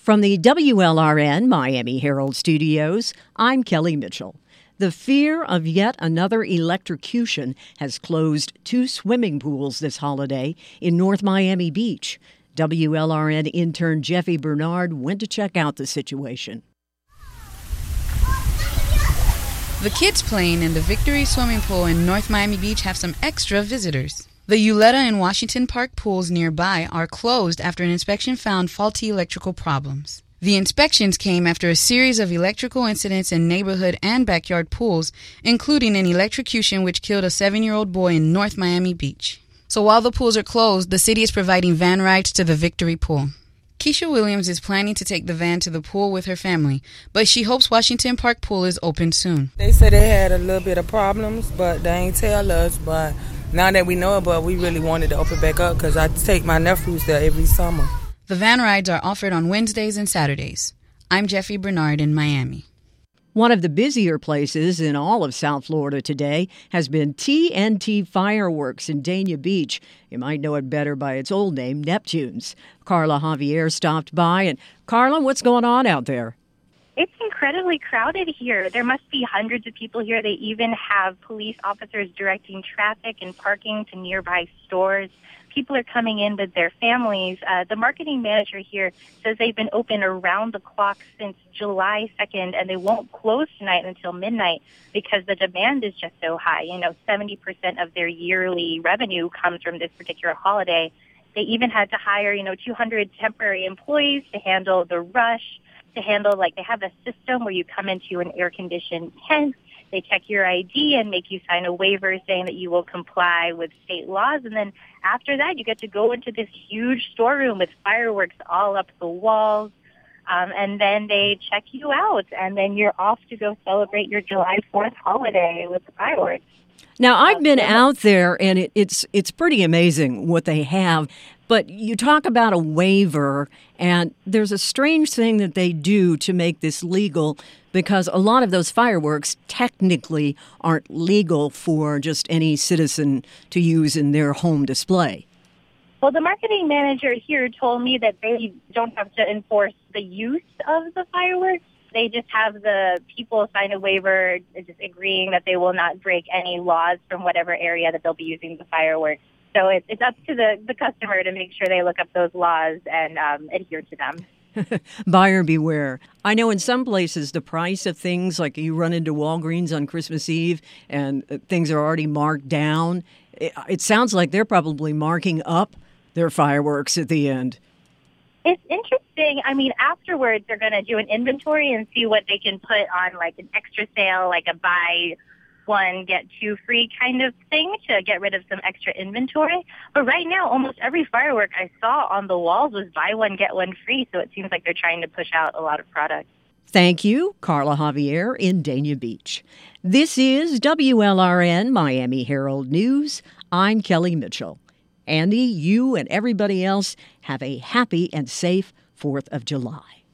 From the WLRN Miami Herald Studios, I'm Kelly Mitchell. The fear of yet another electrocution has closed 2 swimming pools this holiday in North Miami Beach. WLRN intern Jeffy Bernard went to check out the situation. The kids playing in the Victory swimming pool in North Miami Beach have some extra visitors. The Yuletta and Washington Park pools nearby are closed after an inspection found faulty electrical problems. The inspections came after a series of electrical incidents in neighborhood and backyard pools, including an electrocution which killed a 7-year-old boy in North Miami Beach. So while the pools are closed, the city is providing van rides to the Victory pool. Keisha Williams is planning to take the van to the pool with her family, but she hopes Washington Park pool is open soon. They said they had a little bit of problems, but they ain't tell us, but now that we know about it, we really wanted to open back up because I take my nephews there every summer. The van rides are offered on Wednesdays and Saturdays. I'm Jeffy Bernard in Miami. One of the busier places in all of South Florida today has been TNT Fireworks in Dania Beach. You might know it better by its old name, Neptune's. Carla Javier stopped by. And Carla, what's going on out there? It's incredibly crowded here. There must be hundreds of people here. They even have police officers directing traffic and parking to nearby stores. People are coming in with their families. The marketing manager here says they've been open around the clock since July 2nd, and they won't close tonight until midnight because the demand is just so high. 70% of their yearly revenue comes from this particular holiday. They even had to hire, 200 temporary employees to handle the rush, to handle, they have a system where you come into an air-conditioned tent. They check your ID and make you sign a waiver saying that you will comply with state laws. And then after that, you get to go into this huge storeroom with fireworks all up the walls. And then they check you out. And then you're off to go celebrate your July 4th holiday with the fireworks. Now, I've been out there, and it's pretty amazing what they have. But you talk about a waiver, and there's a strange thing that they do to make this legal because a lot of those fireworks technically aren't legal for just any citizen to use in their home display. Well, the marketing manager here told me that they don't have to enforce the use of the fireworks. They just have the people sign a waiver just agreeing that they will not break any laws from whatever area that they'll be using the fireworks. So it's up to the customer to make sure they look up those laws and adhere to them. Buyer beware. I know in some places the price of things, like you run into Walgreens on Christmas Eve and things are already marked down. It sounds like they're probably marking up their fireworks at the end. It's interesting. Afterwards they're going to do an inventory and see what they can put on an extra sale, like a buy one, get 2 free kind of thing to get rid of some extra inventory. But right now, almost every firework I saw on the walls was buy one, get one free. So it seems like they're trying to push out a lot of products. Thank you, Carla Javier in Dania Beach. This is WLRN Miami Herald News. I'm Kelly Mitchell. Andy, you and everybody else have a happy and safe 4th of July.